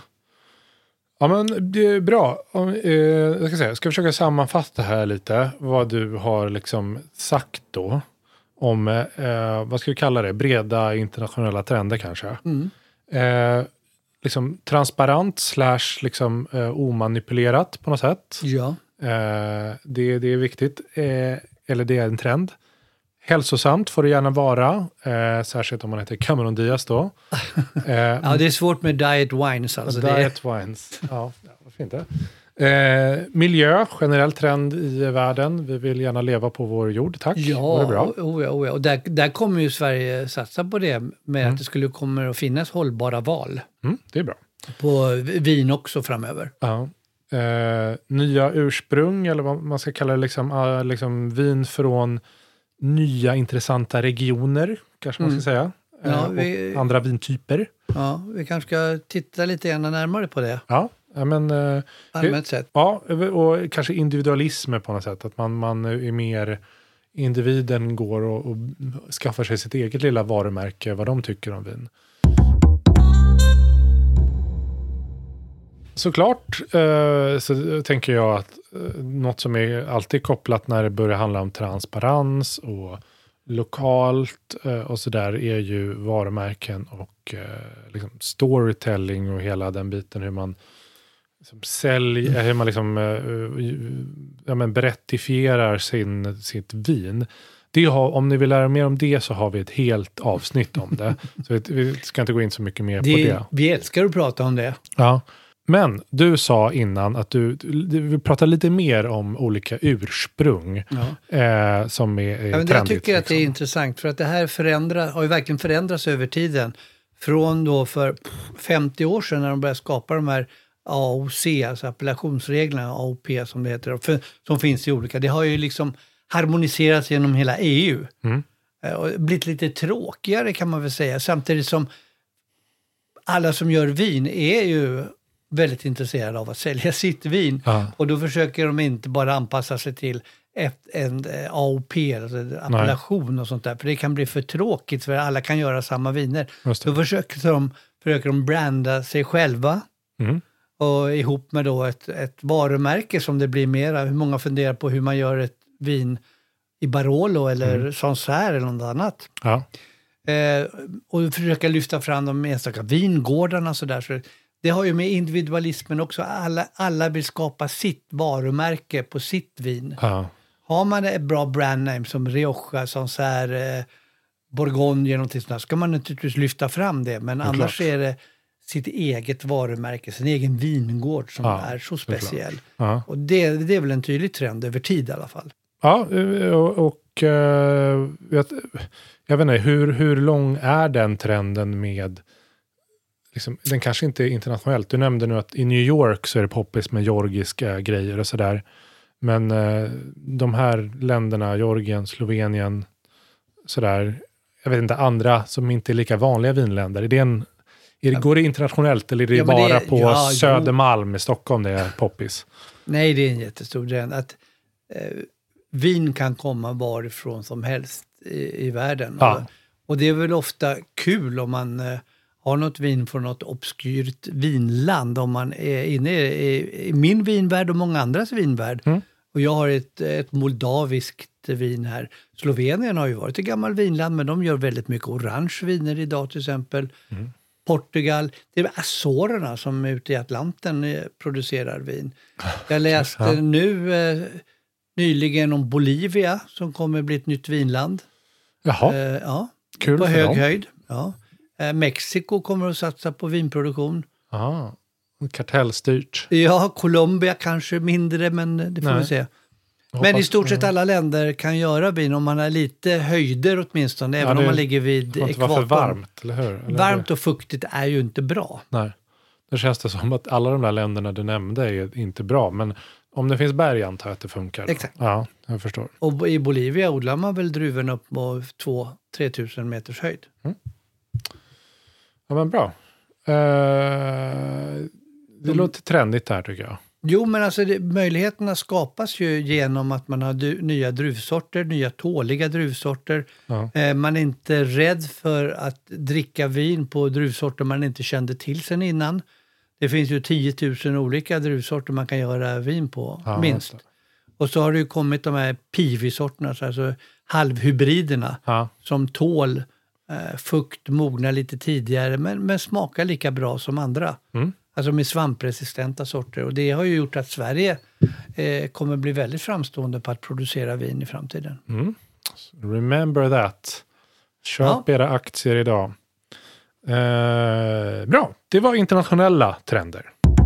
Ja, men det är bra. Om, eh, jag ska säga, ska försöka sammanfatta här lite vad du har liksom sagt då om, eh, vad ska vi kalla det, breda internationella trender kanske. Mm. Eh, liksom transparent slash liksom eh, omanipulerat på något sätt. Ja. Eh, det, det är viktigt. Eh, eller det är en trend. Hälsosamt får det gärna vara, eh, särskilt om man heter Cameron Diaz då. Eh, ja, det är svårt med diet wines. Alltså diet det... wines, ja, vad fint det. Eh, miljö, generell trend i världen. Vi vill gärna leva på vår jord, tack. Ja, det bra? Oh, ja, oh, ja. Och där, där kommer ju Sverige satsa på det med mm. att det skulle komma att finnas hållbara val. Mm, det är bra. På vin också framöver. Ja. Eh, nya ursprung, eller vad man ska kalla det, liksom, uh, liksom vin från nya intressanta regioner, kanske man ska mm. säga. Ja, eh, vi, andra vintyper. Ja, vi kanske ska titta lite grann närmare på det. Ja, men... Eh, allmänt sett. Ja, och kanske individualism på något sätt. Att man, man är mer... Individen går och, och skaffar sig sitt eget lilla varumärke, vad de tycker om vin. Såklart eh, så tänker jag att eh, något som är alltid kopplat när det börjar handla om transparens och lokalt eh, och sådär är ju varumärken och eh, liksom storytelling och hela den biten, hur man liksom säljer, hur man liksom eh, ja, men berättifierar sin, sitt vin. Det har, om ni vill lära mer om det så har vi ett helt avsnitt om det. Så vi, vi ska inte gå in så mycket mer det, på det. Vi älskar att prata om det. Ja. Men du sa innan att du, du vill prata lite mer om olika ursprung ja. eh, som är, är ja, men trendigt. Jag tycker liksom. att det är intressant för att det här förändra, har ju verkligen förändrats över tiden. Från då för femtio år sedan när de började skapa de här A O C, alltså appellationsreglerna, A O P som det heter, för, som finns i olika. Det har ju liksom harmoniserats genom hela E U. Mm. Och blivit lite tråkigare kan man väl säga. Samtidigt som alla som gör vin är ju väldigt intresserade av att sälja sitt vin. Ja. Och då försöker de inte bara anpassa sig till ett, en A O P, alltså appellation och sånt där. För det kan bli för tråkigt för alla kan göra samma viner. Då försöker de, försöker de branda sig själva. Mm. Och ihop med då ett, ett varumärke som det blir mera. Hur många funderar på hur man gör ett vin i Barolo eller mm. Sancerre eller något annat. Ja. Eh, och försöka lyfta fram de enstaka vingårdarna så där. Så det har ju med individualismen också. Alla, alla vill skapa sitt varumärke på sitt vin. Ja. Har man ett bra brandname som Rioja, Sancerre, eh, Bourgogne eller någonting sånt, ska man naturligtvis lyfta fram det. Men det annars klart. Är det sitt eget varumärke, sin egen vingård som ja, är så speciell. Ja. Och det, det är väl en tydlig trend över tid i alla fall. Ja, och, och uh, jag, jag vet inte, hur, hur lång är den trenden med, liksom, den kanske inte är internationellt. Du nämnde nu att i New York så är det poppis med georgiska grejer och sådär. Men uh, de här länderna, Georgien, Slovenien, sådär, jag vet inte, andra som inte är lika vanliga vinländer, är det en Är det, går det internationellt eller är det ja, bara det, på ja, Södermalm i Stockholm det är poppis? Nej, det är en jättestor trend. Att eh, vin kan komma varifrån som helst i, i världen. Ja. Och, och det är väl ofta kul om man eh, har något vin från något obskyrt vinland. Om man är inne i, i min vinvärld och många andras vinvärld. Mm. Och jag har ett, ett moldaviskt vin här. Slovenien har ju varit ett gammalt vinland men de gör väldigt mycket orange viner idag till exempel. Mm. Portugal, det är Azorerna som ute i Atlanten eh, producerar vin. Jag läste ja. nu eh, nyligen om Bolivia som kommer bli ett nytt vinland. Jaha, eh, ja, kul på för hög dem. höjd. Ja. Eh, Mexiko kommer att satsa på vinproduktion. Ja, kartellstyrt. Ja, Colombia kanske mindre men det får Nej. vi se. Men i stort sett alla länder kan göra vin om man har lite höjder åtminstone, även ja, det, om man ligger vid ekvatorn. Det får inte vara för varmt, eller hur? Eller varmt och fuktigt är ju inte bra. Nej, det känns det som att alla de där länderna du nämnde är inte bra, men om det finns berg antar jag att det funkar. Exakt. Ja, jag förstår. Och i Bolivia odlar man väl druvorna upp på två till tre tusen meters höjd. Mm. Ja, men bra. Uh, det De, låter trendigt här tycker jag. Jo, men alltså det, möjligheterna skapas ju genom att man har du, nya druvsorter, nya tåliga druvsorter. Ja. Eh, man är inte rädd för att dricka vin på druvsorter man inte kände till sen innan. Det finns ju tio tusen olika druvsorter man kan göra vin på, ja, minst. Och så har det ju kommit de här pivisorterna, alltså halvhybriderna, ja. som tål eh, fukt, mogna lite tidigare, men, men smakar lika bra som andra. Mm. Alltså med svampresistenta sorter. Och det har ju gjort att Sverige eh, kommer bli väldigt framstående på att producera vin i framtiden. Mm. Remember that. Köp ja. era aktier idag. Eh, bra, det var internationella trender.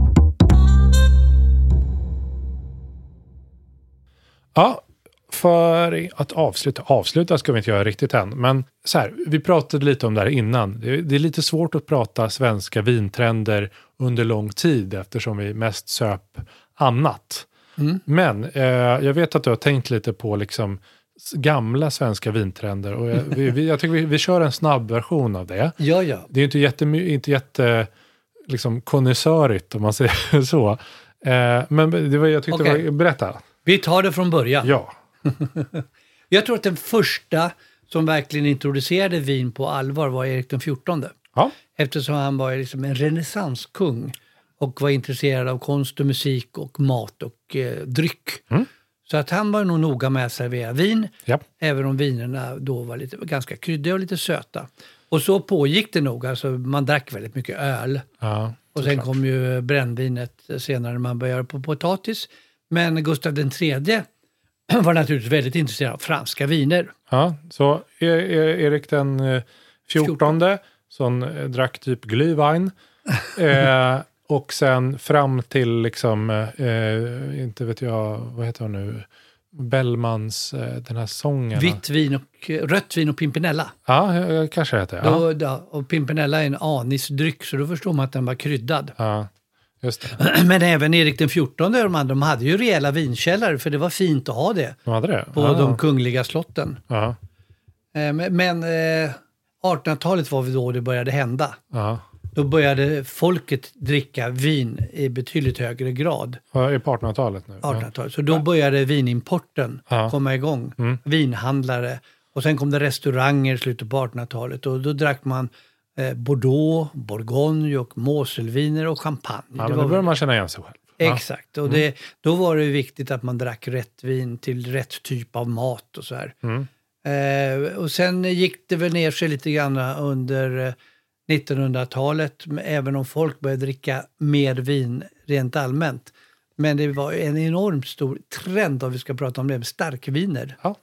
Ja, för att avsluta. Avsluta ska vi inte göra riktigt än. Men så här, vi pratade lite om det här innan. Det är, det är lite svårt att prata svenska vintrender under lång tid eftersom vi mest söp annat. Mm. Men eh, jag vet att du har tänkt lite på liksom gamla svenska vintrender. Och jag, vi, vi, jag tycker vi, vi kör en snabb version av det. Ja, ja. Det är inte jätte, inte jätte liksom konnässörigt om man säger så. Eh, men det var, jag tyckte okay. det var, berätta. Vi tar det från början. Ja. Jag tror att den första som verkligen introducerade vin på allvar var Erik den fjortonde. Ja. Eftersom han var liksom en renässanskung och var intresserad av konst och musik och mat och eh, dryck. Mm. Så att han var nog noga med att servera vin, ja. även om vinerna då var lite, ganska kryddiga och lite söta. Och så pågick det nog, alltså man drack väldigt mycket öl. Ja, och sen klart. kom ju brännvinet senare när man började på potatis. Men Gustav den tredje var naturligtvis väldigt intresserad av franska viner. Ja, så Erik den fjortonde som drack typ glühwein. eh, Och sen fram till liksom, eh, inte vet jag, vad heter hon nu? Bellmans, eh, den här sången. Vitt vin och rött vin och Pimpinella. Ja, kanske heter det. Ja. Då, ja, och Pimpinella är en anisdryck, så då förstår man att den var kryddad. Ja, just det. Men även Erik den fjortonde, de, de hade ju rejäla vinkällare, för det var fint att ha det. De hade det? På ja. de kungliga slotten. Ja. Eh, men men eh, artonhundratalet var då det började hända. Ja. Då började folket dricka vin i betydligt högre grad. Ja, är på artonhundratalet nu? artonhundratalet. Så då började vinimporten ja. komma igång. Mm. Vinhandlare. Och sen kom det restauranger i slutet på artonhundratalet. Och då drack man eh, Bordeaux, Bourgogne och Moselviner och champagne. Ja, men det då var... börjar man känna igen sig själv. Exakt. Och det, då var det viktigt att man drack rätt vin till rätt typ av mat och så här. Mm. Eh, och sen gick det väl ner sig lite grann under... Eh, nittonhundratalet, även om folk började dricka mer vin rent allmänt. Men det var en enormt stor trend, om vi ska prata om det, med starkviner. Ja.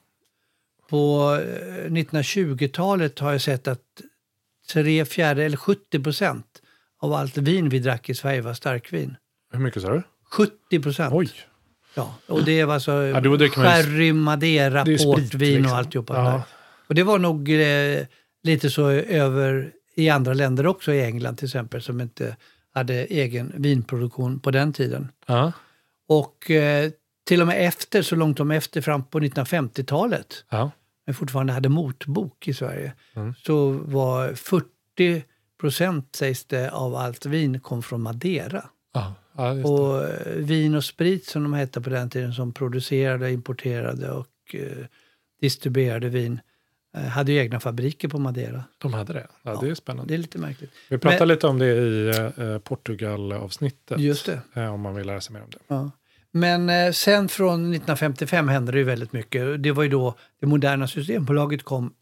På nittonhundratjugotalet har jag sett att tre fjärde eller sjuttio procent av allt vin vi drack i Sverige var starkvin. Hur mycket sa du? sjuttio procent. Oj. Ja, och det var så ja, det sherry, madeira, portvin liksom. Och alltihopa ja. där. Och det var nog eh, lite så över i andra länder också, i England till exempel, som inte hade egen vinproduktion på den tiden. Ja. Och eh, till och med efter, så långt om efter, fram på nittonhundrafemtiotalet, ja. men fortfarande hade motbok i Sverige, mm. så var fyrtio procent sägs det av allt vin kom från Madeira. Ja. Ja, och vin och sprit som de hette på den tiden, som producerade, importerade och eh, distribuerade vin, hade ju egna fabriker på Madeira. De hade det? Ja, ja, det är spännande. Det är lite märkligt. Vi pratade Men, lite om det i eh, Portugal-avsnittet. Just det. Eh, om man vill lära sig mer om det. Ja. Men eh, sen från nittonhundrafemtiofem hände det ju väldigt mycket. Det var ju då det moderna Systembolaget kom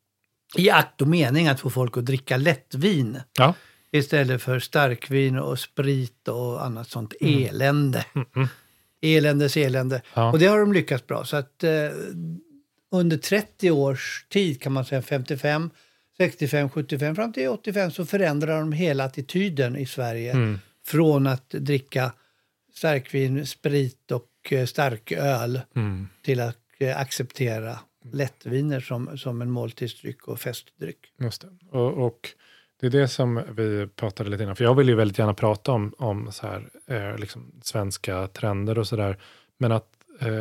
i akt och mening att få folk att dricka lättvin. Ja. Istället för starkvin och sprit och annat sånt mm. elände. Mm-mm. Eländes elände. Ja. Och det har de lyckats bra. Så att... Eh, under trettio års tid, kan man säga, femtiofem, sextiofem, sjuttiofem fram till åttiofem, så förändrar de hela attityden i Sverige. Mm. Från att dricka starkvin, sprit och starköl mm. till att acceptera lättviner som, som en måltidsdryck och festdryck. Just det. Och, och det är det som vi pratade lite innan. För jag vill ju väldigt gärna prata om, om så här, eh, liksom svenska trender och sådär. Men att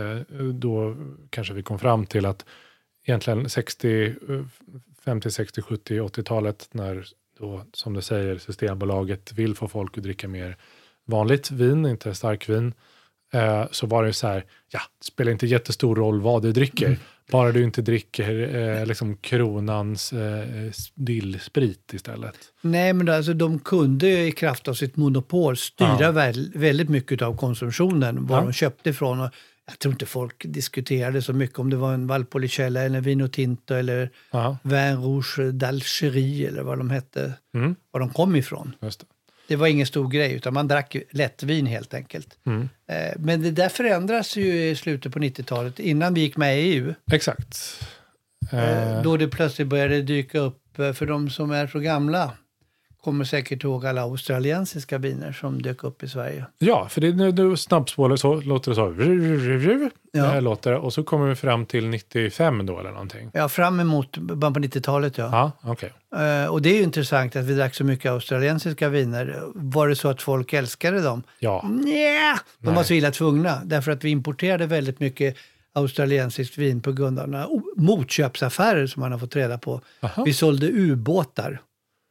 då kanske vi kom fram till att egentligen sextio, femtio, sextio, sjuttio, åttiotalet, när då, som du säger, Systembolaget vill få folk att dricka mer vanligt vin, inte starkvin, så var det så här, ja, det spelar inte jättestor roll vad du dricker, mm. bara du inte dricker eh, liksom kronans eh, dillsprit istället. Nej, men alltså de kunde i kraft av sitt monopol styra ja. väl, väldigt mycket av konsumtionen, var ja. de köpte ifrån. Och jag tror inte folk diskuterade så mycket om det var en Valpolicella eller Vino Tinto eller ja. Vin Rouge d'Algérie eller vad de hette, mm. var de kom ifrån. Just det. Det var ingen stor grej, utan man drack lättvin helt enkelt. Mm. Eh, men det där förändras ju i slutet på nittiotalet, innan vi gick med i E U. Exakt. Eh, då det plötsligt började dyka upp, för de som är så gamla kommer säkert ihåg alla australiensiska viner som dök upp i Sverige. Ja, för det är nu, nu snabbspålar så låter det så. Ja. Det här låter, och så kommer vi fram till nittiofem då eller någonting. Ja, fram emot början på nittiotalet, ja. Ja, okej. Okay. Uh, och det är ju intressant att vi drack så mycket australiensiska viner. Var det så att folk älskade dem? Ja. Nja, de Nej. var så illa tvungna. Därför att vi importerade väldigt mycket australiensiskt vin på grund av några motköpsaffärer som man har fått reda på. Aha. Vi sålde ubåtar.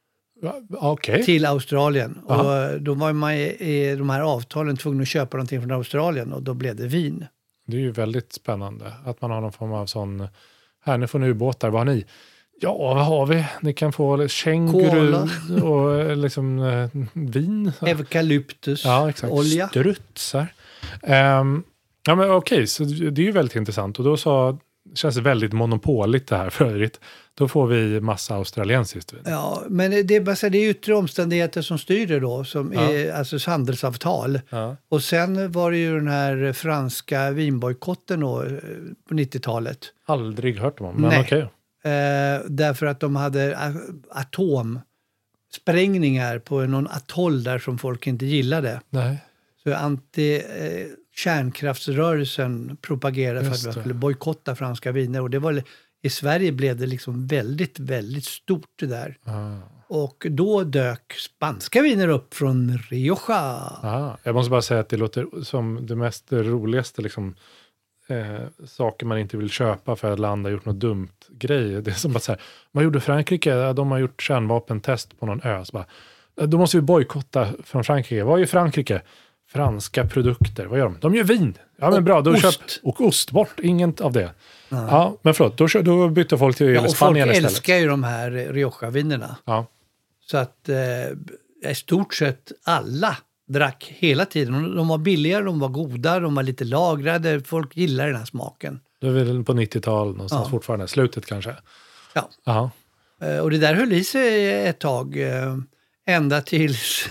Okay. Till Australien. Aha. Och då var man i de här avtalen tvungen att köpa någonting från Australien, och då blev det vin. Det är ju väldigt spännande att man har någon form av sån, här, nu får ni ubåtar, vad har ni? Ja, vad har vi? Ni kan få känguru och liksom eh, vin. Eukalyptus, ja, exakt. Olja. Strutsar. Um, ja, men okej, okay, så det är ju väldigt intressant. Och då så känns det väldigt monopoligt det här för övrigt. Då får vi massa australiensiskt vin. Ja, men det är, bara, det är yttre omständigheter som styr det då, som ja. är alltså handelsavtal. Ja. Och sen var det ju den här franska vinbojkotten då, på nittiotalet. Aldrig hört om, men okej. Okay. Eh, därför att de hade atom sprängningar på någon atoll där som folk inte gillade. Nej. Så anti, eh, kärnkraftsrörelsen propagerade för att man skulle bojkotta franska viner. Och det var, i Sverige blev det liksom väldigt, väldigt stort det där. Ah. Och då dök spanska viner upp från Rioja. Ah. Jag måste bara säga att det låter som det mest roligaste liksom, eh, saker man inte vill köpa för att land har gjort något dumt grej. Det är som att så här, man gjorde Frankrike, de har gjort kärnvapentest på någon ö. Så bara, då måste vi bojkotta från Frankrike. Vad är Frankrike? Franska produkter, vad gör de? De gör vin. Ja, men bra, då ost. Köp, och ost, bort, inget av det. Ja, ja men förlåt, då, då bytte folk till ja, och Spanien folk istället. Älskar ju de här Rioja-vinerna. Ja. Så att eh, i stort sett alla drack hela tiden. De var billiga, de var goda, de var lite lagrade. Folk gillar den här smaken. Det är väl på nittiotal någonstans ja. fortfarande, slutet kanske. Ja. Aha. Och det där höll i sig ett tag. Ända tills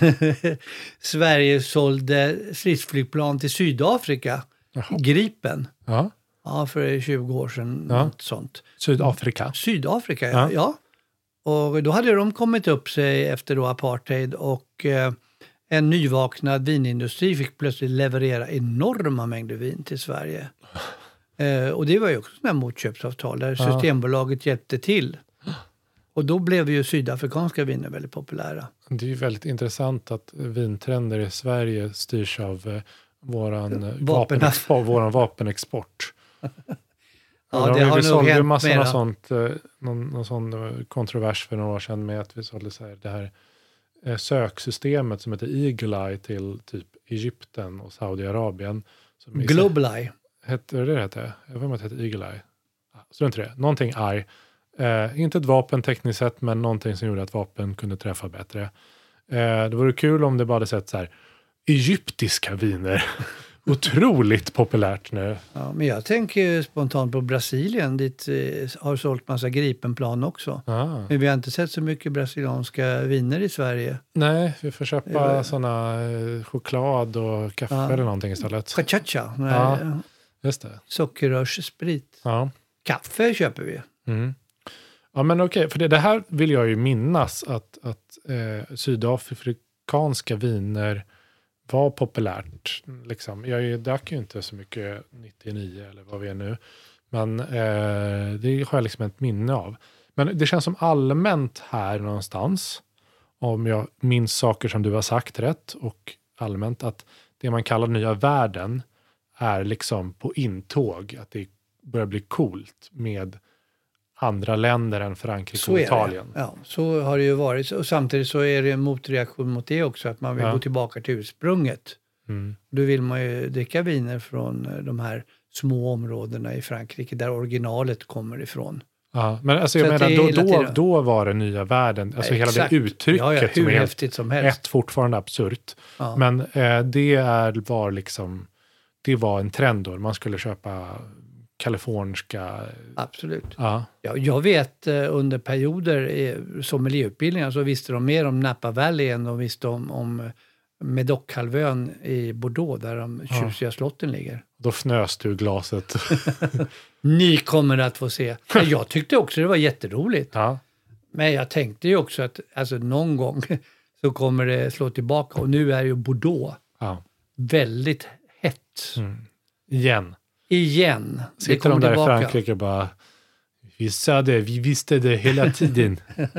Sverige sålde stridsflygplan till Sydafrika. Jaha. Gripen. Ja. Ja, för tjugo år sedan. Ja. Något sånt. Sydafrika. Sydafrika, ja. ja. ja. Och då hade de kommit upp sig efter då apartheid och eh, en nyvaknad vinindustri fick plötsligt leverera enorma mängder vin till Sverige. Eh, och det var ju också sådana motköpsavtal där ja. Systembolaget hjälpte till. Och då blev ju sydafrikanska viner väldigt populära. Det är ju väldigt intressant att vintrender i Sverige styrs av eh, våran, vapenexport, våran vapenexport. Ja, de det har vi nog sålde ju hänt massa mera. Sånt, eh, någon, någon sån kontrovers för några år sedan med att vi sålde så här, det här eh, söksystemet som heter Eagle Eye till typ Egypten och Saudiarabien. Som Global Eye. Hette det det hette? Jag vet inte att det hette Eagle Eye. Så inte det. Någonting Eye. Eh, inte ett vapen tekniskt sett, men någonting som gjorde att vapen kunde träffa bättre. Eh, det vore kul om det bara hade sett så här egyptiska viner. Otroligt populärt nu. Ja, men jag tänker spontant på Brasilien. Dit eh, har sålt massa Gripenplan också. Ah. Men vi har inte sett så mycket brasilianska viner i Sverige. Nej, vi får köpa Ja. såna eh, choklad och kaffe Ja. eller någonting istället. Cachacha. Ja, just det. Sockerrörssprit. Ja. Kaffe köper vi. Mm. Ja, men okej, för det, det här vill jag ju minnas att, att eh, sydafrikanska viner var populärt. Liksom. Jag drack ju inte så mycket nittionio eller vad vi är nu. Men eh, det har jag liksom ett minne av. Men det känns som allmänt här någonstans, om jag minns saker som du har sagt rätt och allmänt, att det man kallar nya världen är liksom på intåg. Att det börjar bli coolt med andra länder än Frankrike och Italien. Ja, så har det ju varit. Och samtidigt så är det en motreaktion mot det också. Att man vill ja. gå tillbaka till ursprunget. Mm. Då vill man ju dricka viner från de här små områdena i Frankrike där originalet kommer ifrån. Ja, men alltså jag Så menar, då, då, tiden. då var det nya världen. Alltså Ja, hela det uttrycket ja, ja, hur som är häftigt som helst. ett fortfarande absurt. Ja. Men eh, det är, var liksom, det var en trend då. Man skulle köpa kaliforniska... Absolut. Ja. Ja, jag vet eh, under perioder eh, som miljöutbildningar så visste de mer om Napa Valley än de visste om, om Médoc-halvön i Bordeaux där de tjusiga ja. slotten ligger. Då fnös du glaset. Ni kommer att få se. Men jag tyckte också det var jätteroligt. Ja. Men jag tänkte ju också att alltså, någon gång så kommer det slå tillbaka. Och nu är ju Bordeaux ja. väldigt hett. Mm. Igen. Igen. Sitter de där tillbaka. I Frankrike bara, vi sa det, vi visste det hela tiden.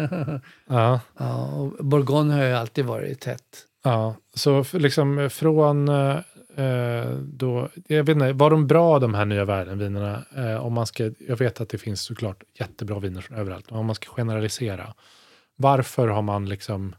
ja. Ja, och Bourgogne har ju alltid varit tätt. Ja, så liksom från eh, då, jag vet inte, var de bra de här nya världenvinerna? Eh, om man ska, jag vet att det finns såklart jättebra viner från överallt, men om man ska generalisera. Varför har man liksom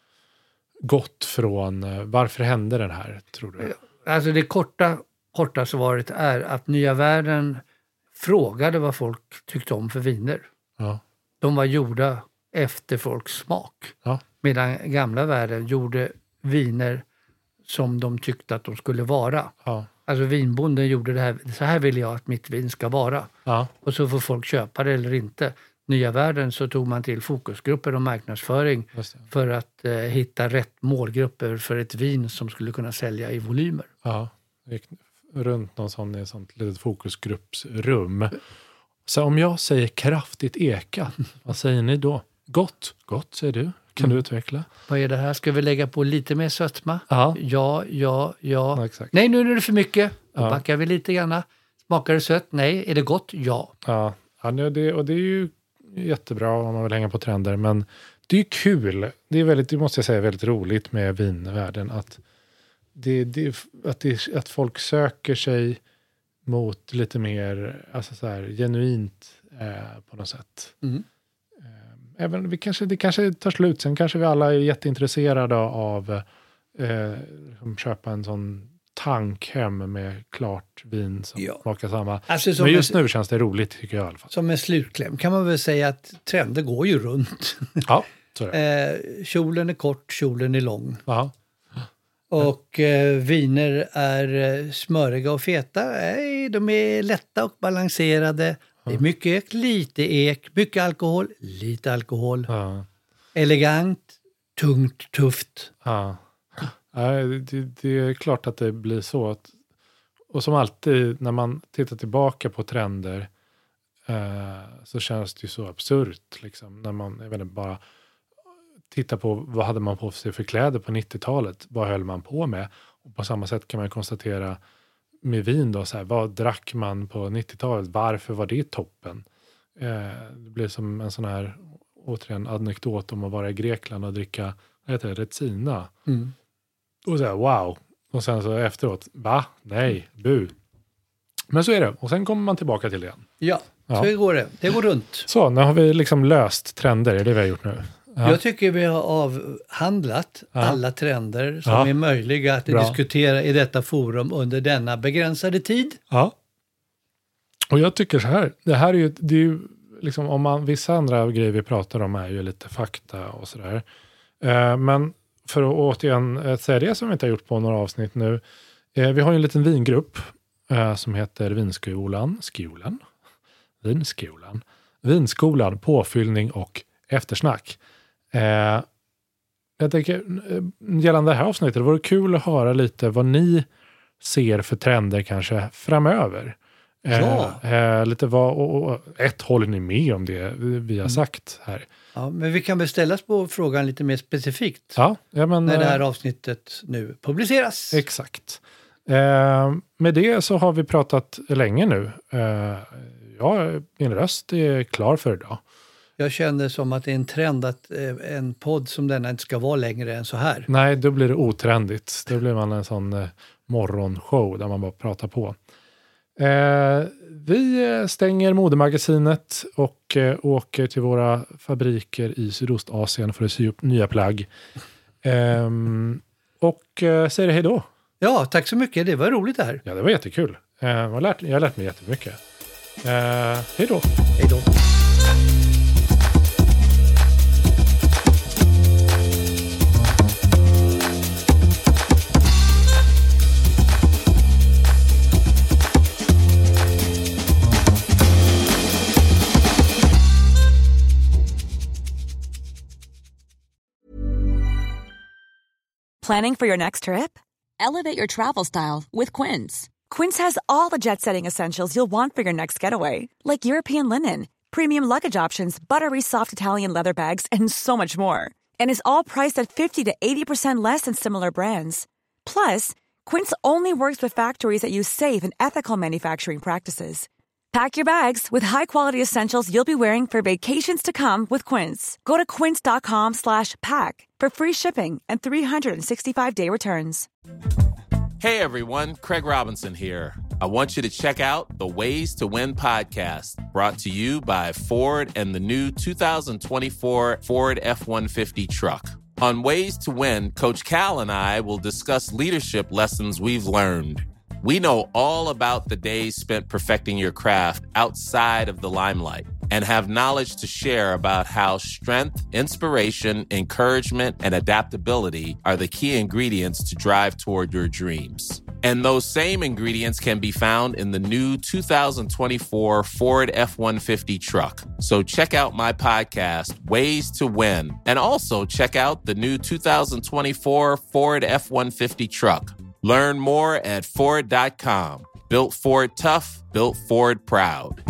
gått från, varför hände den här, tror du? Alltså det korta, korta svaret är att nya världen frågade vad folk tyckte om för viner. Ja. De var gjorda efter folks smak. Ja. Medan gamla världen gjorde viner som de tyckte att de skulle vara. Ja. Alltså vinbonden gjorde det här, så här vill jag att mitt vin ska vara. Ja. Och så får folk köpa det eller inte. Nya världen så tog man till fokusgrupper och marknadsföring för att eh, hitta rätt målgrupper för ett vin som skulle kunna sälja i volymer. Ja, gick runt någon sån i ett sånt litet fokusgruppsrum. Så om jag säger kraftigt eka, vad säger ni då? Gott, gott säger du. Kan mm. du utveckla? Vad är det här? Ska vi lägga på lite mer sötma? Ja. Ja, ja, ja. ja exakt. Nej, nu är det för mycket. Då ja. backar vi lite grann. Smakar det sött? Nej. Är det gott? Ja. Ja, ja det, och det är ju jättebra om man vill hänga på trender. Men det är ju kul. Det är väldigt, det måste jag säga, väldigt roligt med vinvärlden. Att, det, det, att, det, att folk söker sig mot lite mer alltså så här, genuint eh, på något sätt. Mm. Eh, även, vi kanske, det kanske tar slut. Sen kanske vi alla är jätteintresserade av eh, köpa en sån tank hem med klart vin som ja. smakar samma. Alltså, men just en, nu känns det roligt tycker jag i alla fall. Som en slutkläm kan man väl säga att trender går ju runt. Ja, så är det. Eh, kjolen är kort, kjolen är lång. Ja. Och eh, viner är eh, smöriga och feta. Nej, de är lätta och balanserade. Ja. Det är mycket ek, lite ek, mycket alkohol, lite alkohol. Ja. Elegant, tungt, tufft. Ja. Ja, det, det är klart att det blir så. Att, och som alltid när man tittar tillbaka på trender eh, så känns det ju så absurt. Liksom, när man jag vet inte, bara tittar på vad hade man på sig för kläder på nittiotalet. Vad höll man på med? Och på samma sätt kan man konstatera med vin då. Så här, vad drack man på nittiotalet? Varför var det toppen? Eh, det blir som en sån här återigen anekdot om att vara i Grekland och dricka vad heter det, Retsina. Mm. Och så här, wow. Och sen så efteråt, va? Nej, bu. Men så är det. Och sen kommer man tillbaka till det igen. Ja, ja. Så går det. Det går runt. Så, nu har vi liksom löst trender. Det är det vi har gjort nu. Ja. Jag tycker vi har avhandlat ja. alla trender som ja. är möjliga att Bra. diskutera i detta forum under denna begränsade tid. Ja. Och jag tycker så här. Det här är ju, det är ju liksom, om man, vissa andra grejer vi pratar om är ju lite fakta och sådär. Uh, men för att återigen säga det som vi inte har gjort på några avsnitt nu. Eh, vi har ju en liten vingrupp eh, som heter Vinskolan. Skolan. Vinskolan. Vinskolan, påfyllning och eftersnack. Eh, jag tänker, gällande det här avsnittet, det vore kul att höra lite vad ni ser för trender kanske framöver. Ja. Eh, eh, lite vad, och, och ett håller ni med om det vi har sagt här. Ja, men vi kan väl ställas på frågan lite mer specifikt. Ja, ja, men, när det här avsnittet nu publiceras. Exakt. Eh, med det så har vi pratat länge nu. Eh, ja, min röst är klar för idag. Jag känner som att det är en trend att eh, en podd som denna inte ska vara längre än så här. Nej, då blir det otrendigt. Då blir man en sån eh, morgonshow där man bara pratar på. Eh, vi stänger modemagasinet och eh, åker till våra fabriker i Sydostasien för att sy upp nya plagg. Eh, och eh, säger hej då. Ja, tack så mycket. Det var roligt det här. Ja, det var jättekul. Eh, jag, har lärt, jag har lärt mig jättemycket. Eh, hej då. Hej då. Planning for your next trip? Elevate your travel style with Quince. Quince has all the jet-setting essentials you'll want for your next getaway, like European linen, premium luggage options, buttery soft Italian leather bags, and so much more. And is all priced at fifty to eighty percent less than similar brands. Plus, Quince only works with factories that use safe and ethical manufacturing practices. Pack your bags with high-quality essentials you'll be wearing for vacations to come with Quince. Go to quince.com slash pack for free shipping and three sixty-five day returns. Hey everyone, Craig Robinson here. I want you to check out the Ways to Win podcast, brought to you by Ford and the new two thousand twenty-four Ford F one fifty truck. On Ways to Win, Coach Cal and I will discuss leadership lessons we've learned. We know all about the days spent perfecting your craft outside of the limelight and have knowledge to share about how strength, inspiration, encouragement, and adaptability are the key ingredients to drive toward your dreams. And those same ingredients can be found in the new two thousand twenty-four Ford F one fifty truck. So check out my podcast, Ways to Win, and also check out the new two thousand twenty-four Ford F one fifty truck. Learn more at Ford dot com. Built Ford tough, built Ford proud.